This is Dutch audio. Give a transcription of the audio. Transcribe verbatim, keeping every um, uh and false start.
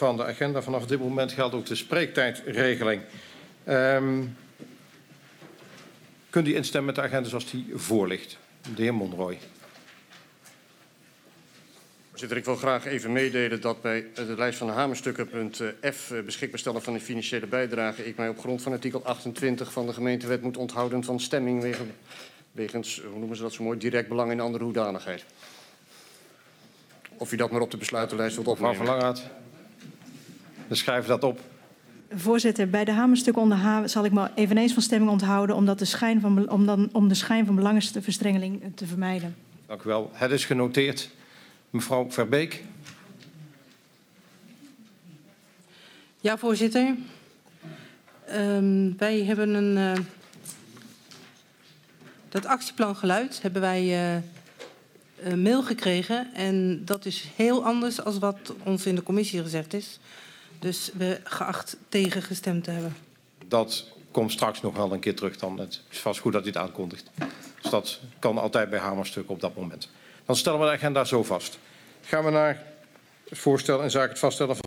van de agenda. Vanaf dit moment geldt ook de spreektijdregeling. Um, kunt u instemmen met de agenda zoals die voor ligt? De heer Monrooy. Voorzitter, ik wil graag even meedelen dat bij de lijst van de hamerstukken punt F, beschikbaar stellen van de financiële bijdrage, ik mij op grond van artikel achtentwintig van de gemeentewet moet onthouden van stemming wegens, wegens hoe noemen ze dat zo mooi, direct belang in andere hoedanigheid. Of u dat maar op de besluitenlijst wilt opnemen. Mevrouw Van Langenraad, we schrijven dat op. Voorzitter, bij de hamerstuk onder H zal ik me eveneens van stemming onthouden omdat de schijn van, om, dan, om de schijn van belangenverstrengeling te vermijden. Dank u wel. Het is genoteerd. Mevrouw Verbeek. Ja, voorzitter. Um, wij hebben een... Uh, dat actieplan geluid hebben wij uh, een mail gekregen. En dat is heel anders dan wat ons in de commissie gezegd is. Dus we geacht tegen gestemd te hebben. Dat komt straks nog wel een keer terug dan. Het is vast goed dat u het aankondigt. Dus dat kan altijd bij hamerstuk op dat moment. Dan stellen we de agenda zo vast. Gaan we naar het voorstel in zaken het vaststellen van